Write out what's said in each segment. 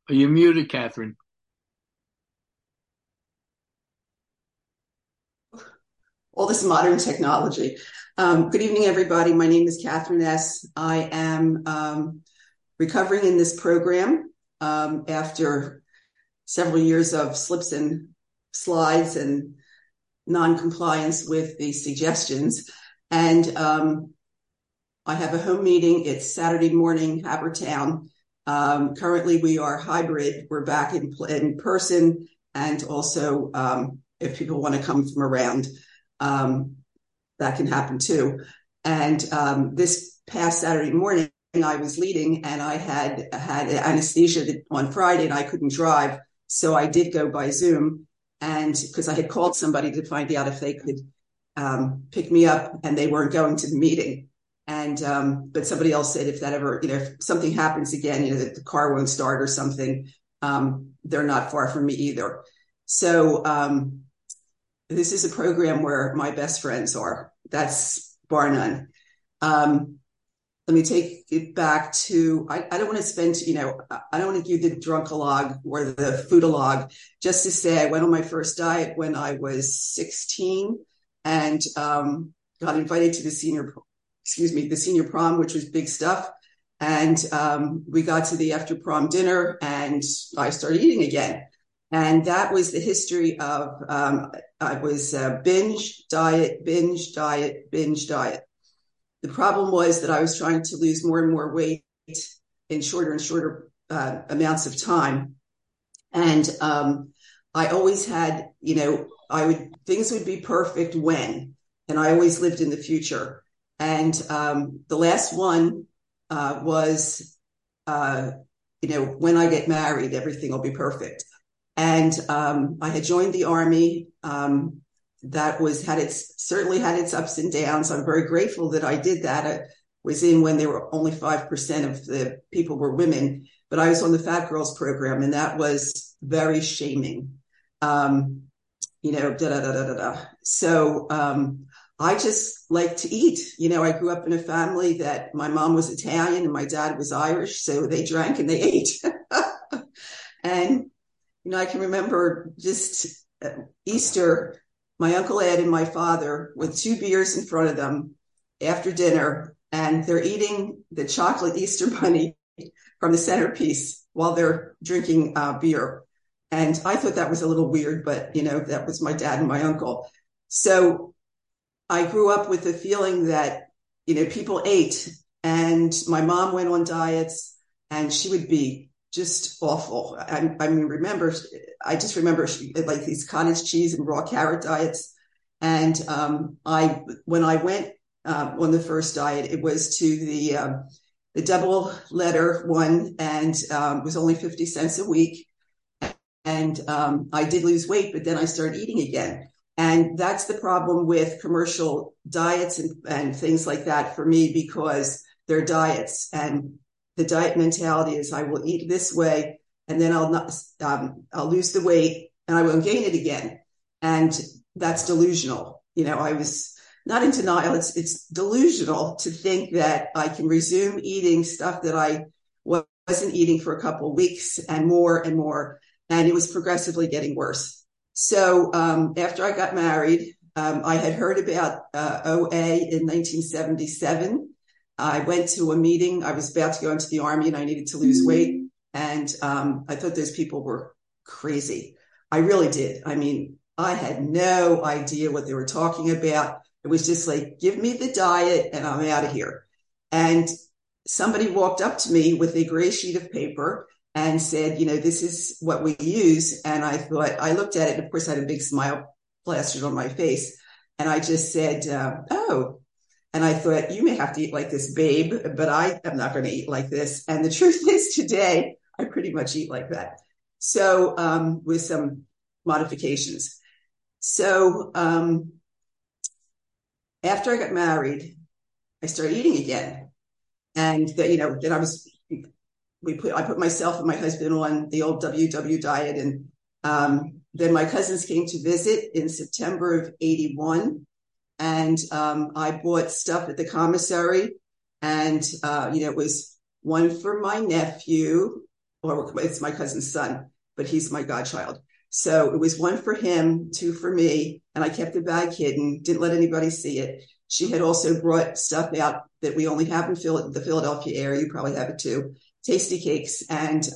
Are you muted, Catherine? All this modern technology. Good evening, everybody. My name is Catherine S. I am recovering in this program after several years of slips and slides and non-compliance with the suggestions. And I have a home meeting. It's Saturday morning, Habertown. Currently, we are hybrid. We're back in person, and also if people want to come from around, that can happen too. And this past Saturday morning, I was leading, and I had anesthesia on Friday, and I couldn't drive, so I did go by Zoom, and because I had called somebody to find out if they could pick me up, and they weren't going to the meeting. And but somebody else said if that ever, if something happens again, that the car won't start or something, they're not far from me either. So this is a program where my best friends are. That's bar none. Let me take it back to, I don't want to spend, I don't want to give the drunkalogue or the foodalogue, just to say I went on my first diet when I was 16 and got invited to the senior prom, which was big stuff. And we got to the after prom dinner and I started eating again. And that was the history of, I was binge, diet, binge, diet, binge, diet. The problem was that I was trying to lose more and more weight in shorter and shorter amounts of time. And I always had, things would be perfect when, and I always lived in the future. And the last one was, when I get married, everything will be perfect. And I had joined the Army. That certainly had its ups and downs. I'm very grateful that I did that. I was in when there were only 5% of the people were women, but I was on the Fat Girls program, and that was very shaming. So I just like to eat. I grew up in a family that my mom was Italian and my dad was Irish, so they drank and they ate. And I can remember just Easter, my Uncle Ed and my father with 2 beers in front of them after dinner, and they're eating the chocolate Easter bunny from the centerpiece while they're drinking beer. And I thought that was a little weird, but, that was my dad and my uncle. So I grew up with the feeling that, people ate, and my mom went on diets and she would be just awful. I just remember she had like these cottage cheese and raw carrot diets. And when I went on the first diet, it was to the double letter one, and it was only 50 cents a week. And I did lose weight, but then I started eating again. And that's the problem with commercial diets and things like that for me, because they're diets, and the diet mentality is I will eat this way, and then I'll lose the weight and I will gain it again. And that's delusional. I was not in denial. It's delusional to think that I can resume eating stuff that I wasn't eating for a couple of weeks and more and more. And it was progressively getting worse. So after I got married, I had heard about OA in 1977. I went to a meeting. I was about to go into the Army and I needed to lose weight. And I thought those people were crazy. I really did. I mean, I had no idea what they were talking about. It was just like, give me the diet and I'm out of here. And somebody walked up to me with a gray sheet of paper and said, this is what we use. And I looked at it. And of course, I had a big smile plastered on my face. And I just said, oh. And I thought, you may have to eat like this, babe, but I am not going to eat like this. And the truth is, today, I pretty much eat like that. So with some modifications. So after I got married, I started eating again. And then I put myself and my husband on the old WW diet. And then my cousins came to visit in September of 81. And I bought stuff at the commissary, and it was one for my nephew, or it's my cousin's son, but he's my godchild. So it was one for him, two for me, and I kept the bag hidden, didn't let anybody see it. She had also brought stuff out that we only have in the Philadelphia area. You probably have it too. Tasty cakes. And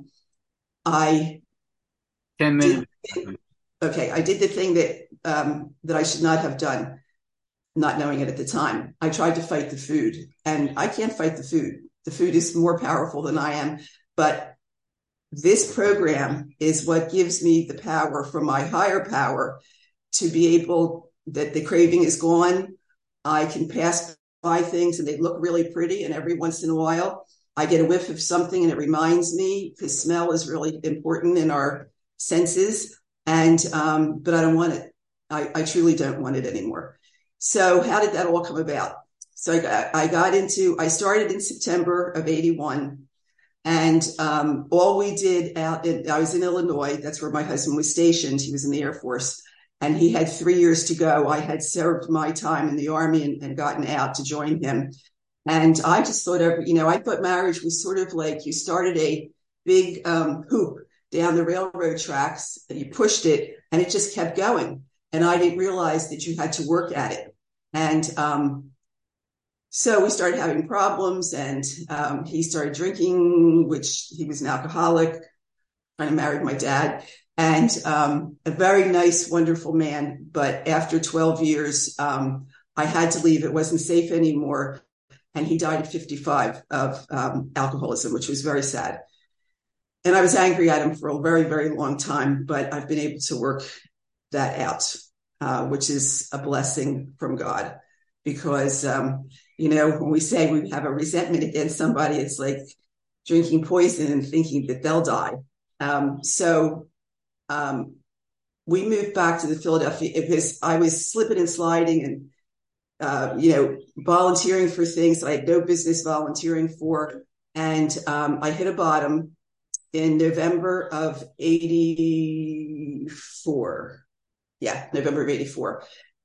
I 10 minutes. I did the thing that I should not have done, not knowing it at the time. I tried to fight the food, and I can't fight the food. The food is more powerful than I am. But this program is what gives me the power from my higher power to be able, that the craving is gone. I can pass by things and they look really pretty. And every once in a while, I get a whiff of something and it reminds me, because smell is really important in our senses. And, but I don't want it. I truly don't want it anymore. So how did that all come about? So I started in September of 81. And all we did I was in Illinois. That's where my husband was stationed. He was in the Air Force. And he had 3 years to go. I had served my time in the Army and gotten out to join him. And I just thought I thought marriage was sort of like you started a big hoop down the railroad tracks and you pushed it and it just kept going. And I didn't realize that you had to work at it. And so we started having problems, and he started drinking, which he was an alcoholic. I married my dad, and a very nice, wonderful man. But after 12 years, I had to leave. It wasn't safe anymore. And he died at 55 of alcoholism, which was very sad. And I was angry at him for a very, very long time, but I've been able to work that out, which is a blessing from God. Because, when we say we have a resentment against somebody, it's like drinking poison and thinking that they'll die. So we moved back to the Philadelphia because I was slipping and sliding and, volunteering for things I had no business volunteering for. And I hit a bottom in November of 84. Yeah, November of 84.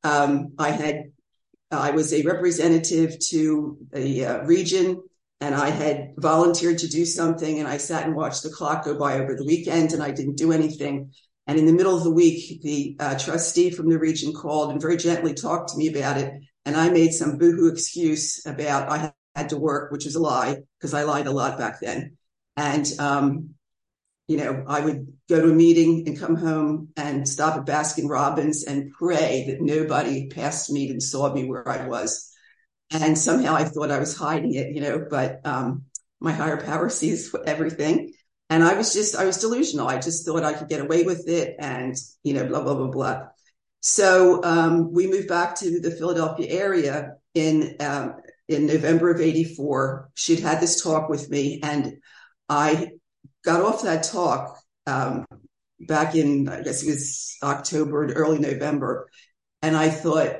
I was a representative to a region, and I had volunteered to do something, and I sat and watched the clock go by over the weekend, and I didn't do anything. And in the middle of the week, the trustee from the region called and very gently talked to me about it. And I made some boohoo excuse about I had to work, which is a lie, because I lied a lot back then. And, I would go to a meeting and come home and stop at Baskin Robbins and pray that nobody passed me and saw me where I was. And somehow I thought I was hiding it, but my higher power sees everything. And I was delusional. I just thought I could get away with it and, blah, blah, blah, blah. So we moved back to the Philadelphia area in November of 84. She'd had this talk with me, and I got off that talk back in, I guess it was October, early November. And I thought,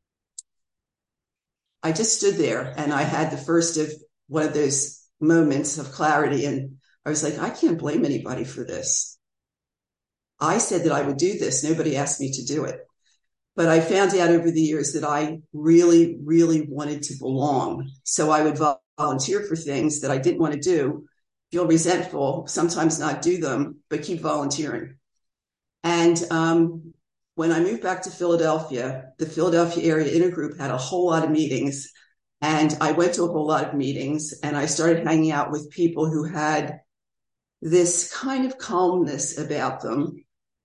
I just stood there and I had the first of one of those moments of clarity. And I was like, I can't blame anybody for this. I said that I would do this. Nobody asked me to do it. But I found out over the years that I really, really wanted to belong. So I would volunteer for things that I didn't want to do, feel resentful, sometimes not do them, but keep volunteering. And when I moved back to Philadelphia, the Philadelphia Area Intergroup had a whole lot of meetings. And I went to a whole lot of meetings, and I started hanging out with people who had this kind of calmness about them.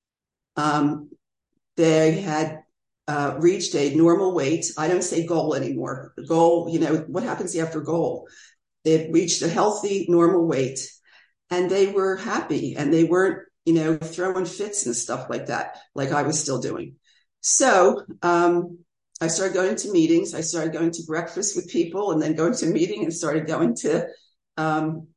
They had reached a normal weight. I don't say goal anymore. The goal, what happens after goal? They reached a healthy, normal weight, and they were happy, and they weren't, throwing fits and stuff like that, like I was still doing. So I started going to meetings. I started going to breakfast with people, and then going to a meeting, and started going to, going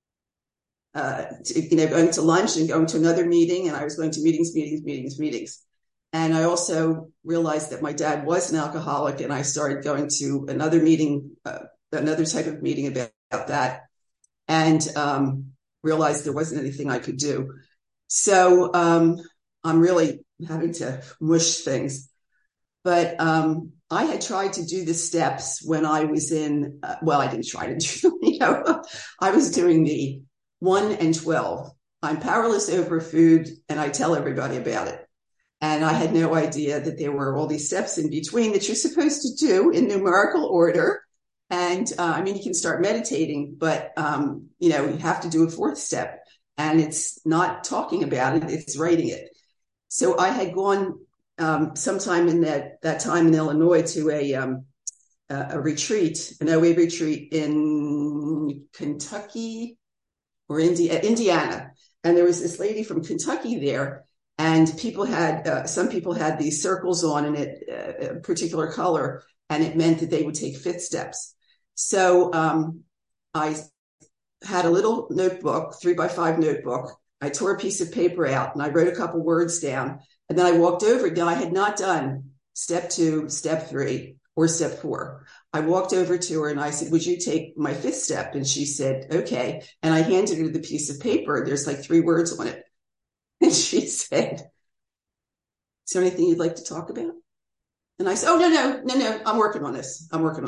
to lunch and going to another meeting. And I was going to meetings. And I also realized that my dad was an alcoholic, and I started going to another meeting, another type of meeting about that, and realized there wasn't anything I could do. So I'm really having to mush things. But I had tried to do the steps when I was in, I didn't try to do them, I was doing the 1 and 12. I'm powerless over food, and I tell everybody about it. And I had no idea that there were all these steps in between that you're supposed to do in numerical order. And I mean, you can start meditating, but, you have to do a fourth step. And it's not talking about it, it's writing it. So I had gone sometime in that time in Illinois to a retreat, an OA retreat in Kentucky or Indiana. And there was this lady from Kentucky there, and some people had these circles on in a particular color, and it meant that they would take fifth steps. So I had a little notebook, 3x5 notebook. I tore a piece of paper out and I wrote a couple words down, and then I walked over it. Now, I had not done step 2, step 3, or step 4. I walked over to her and I said, would you take my fifth step? And she said, okay. And I handed her the piece of paper. There's like 3 words on it. And she said, is there anything you'd like to talk about? And I said, oh, no. I'm working on this.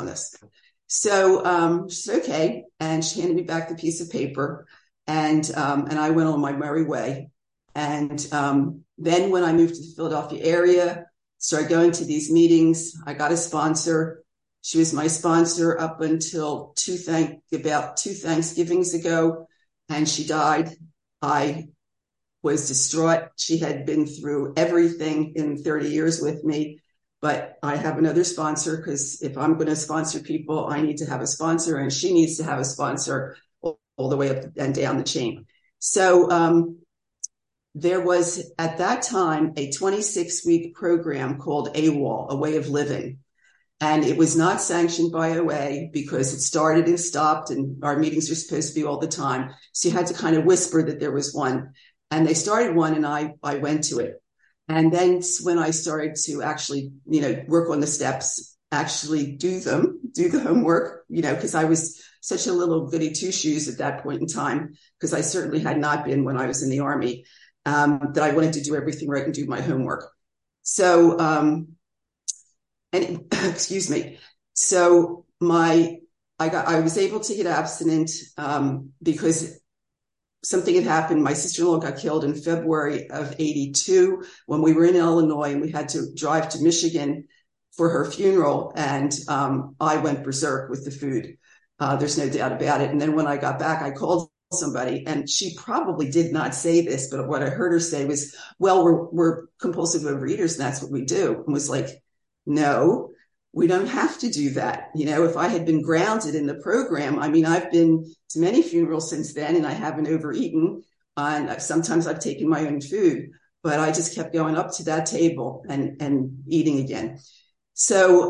So she said, okay. And she handed me back the piece of paper, and I went on my merry way. And then when I moved to the Philadelphia area, started going to these meetings, I got a sponsor. She was my sponsor up until about 2 Thanksgivings ago, and she died. I was distraught. She had been through everything in 30 years with me, but I have another sponsor, because if I'm going to sponsor people, I need to have a sponsor, and she needs to have a sponsor all the way up and down the chain. So there was at that time a 26-week program called AWOL, A Way of Living. And it was not sanctioned by OA because it started and stopped, and our meetings are supposed to be all the time. So you had to kind of whisper that there was one. And they started one, and I went to it. And then when I started to actually, work on the steps, actually do the homework, because I was such a little goody two-shoes at that point in time, because I certainly had not been when I was in the Army, that I wanted to do everything right and do my homework. So, excuse me. So I was able to get abstinent because something had happened. My sister-in-law got killed in February of 82 when we were in Illinois, and we had to drive to Michigan for her funeral. And I went berserk with the food. There's no doubt about it. And then when I got back, I called somebody, and she probably did not say this, but what I heard her say was, well, we're compulsive overeaters, and that's what we do. And was like, no, we don't have to do that. If I had been grounded in the program, I mean, I've been to many funerals since then, and I haven't overeaten. And sometimes I've taken my own food, but I just kept going up to that table and eating again. So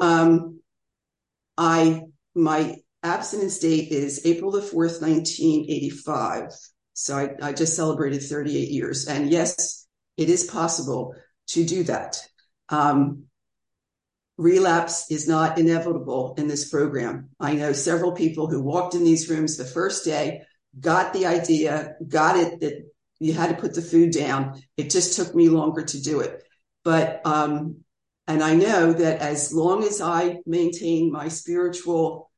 my abstinence date is April the 4th, 1985. So I just celebrated 38 years. And yes, it is possible to do that. Relapse is not inevitable in this program. I know several people who walked in these rooms the first day, got the idea, got it that you had to put the food down. It just took me longer to do it. But, and I know that as long as I maintain my spiritual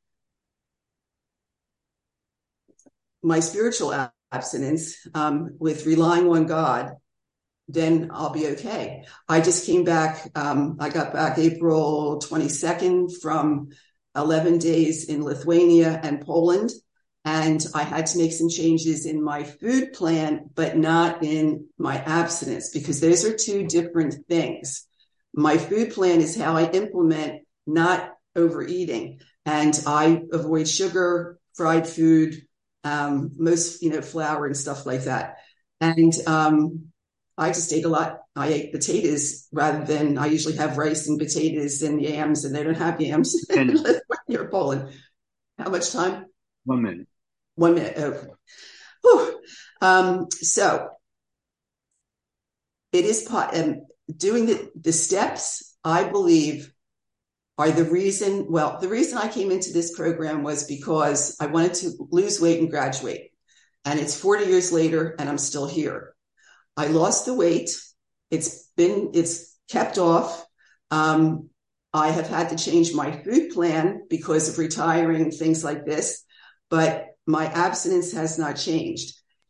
abstinence with relying on God, then I'll be okay. I just came back. I got back April 22nd from 11 days in Lithuania and Poland. And I had to make some changes in my food plan, but not in my abstinence, because those are 2 different things. My food plan is how I implement not overeating. And I avoid sugar, fried food, most, flour and stuff like that. And, I just ate a lot. I ate potatoes rather than, I usually have rice and potatoes and yams, and they don't have yams in Lithuania or Poland. How much time? 1 minute. 1 minute. Okay. Whew. So it is doing the steps, I believe, are the reason. Well, the reason I came into this program was because I wanted to lose weight and graduate. And it's 40 years later, and I'm still here. I lost the weight. It's kept off. I have had to change my food plan because of retiring, things like this, but my abstinence has not changed.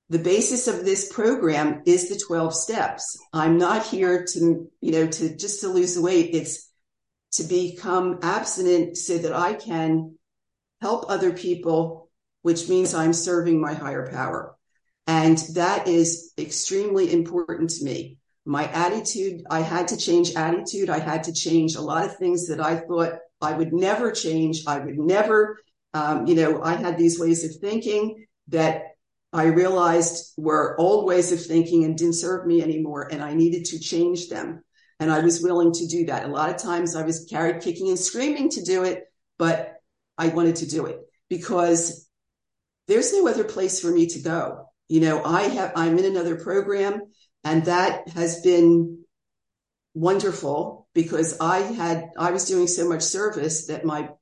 the basis of this program is the 12 steps. I'm not here to, to just to lose the weight. It's to become abstinent so that I can help other people, which means I'm serving my higher power. And that is extremely important to me. My attitude, I had to change attitude. I had to change a lot of things that I thought I would never change. I would never, I had these ways of thinking that I realized were old ways of thinking and didn't serve me anymore. And I needed to change them. And I was willing to do that. A lot of times I was carried kicking and screaming to do it, but I wanted to do it because there's no other place for me to go. I'm in another program, and that has been wonderful because I was doing so much service that my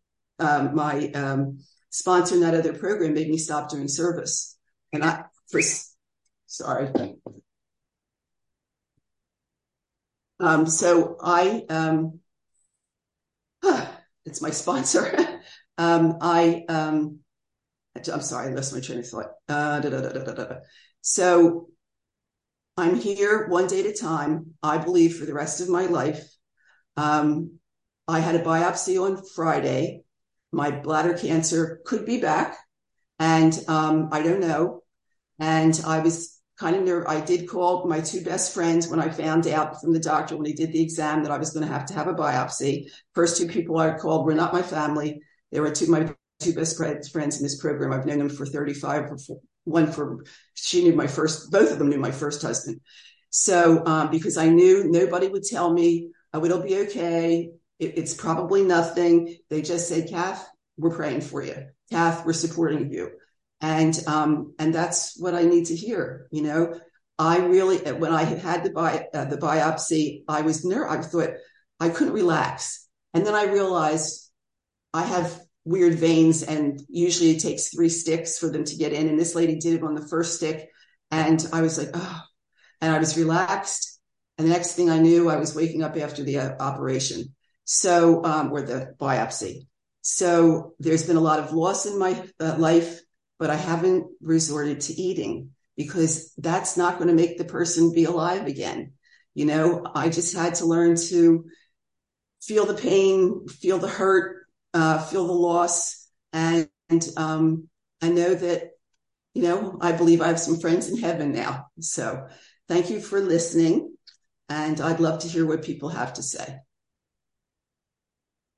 sponsor in that other program made me stop doing service. And sorry. It's my sponsor. I'm sorry, I lost my train of thought. So I'm here one day at a time, I believe, for the rest of my life. I had a biopsy on Friday. My bladder cancer could be back, and I don't know. And I was kind of nervous. I did call my two best friends when I found out from the doctor when he did the exam that I was going to have a biopsy. First two people I called were not my family. They were my two best friends in this program. I've known them for 35. Both of them knew my first husband. So because I knew nobody would tell me, oh, it'll be okay. It's probably nothing. They just said, Kath, we're praying for you. Kath, we're supporting you. And that's what I need to hear. I really, when I had the biopsy, I was nervous. I thought I couldn't relax. And then I realized I have weird veins, and usually it takes 3 sticks for them to get in. And this lady did it on the first stick. And I was like, oh, and I was relaxed. And the next thing I knew, I was waking up after the operation. So, or the biopsy. So there's been a lot of loss in my life, but I haven't resorted to eating because that's not going to make the person be alive again. I just had to learn to feel the pain, feel the hurt, feel the loss. And I know that, I believe I have some friends in heaven now. So thank you for listening. And I'd love to hear what people have to say.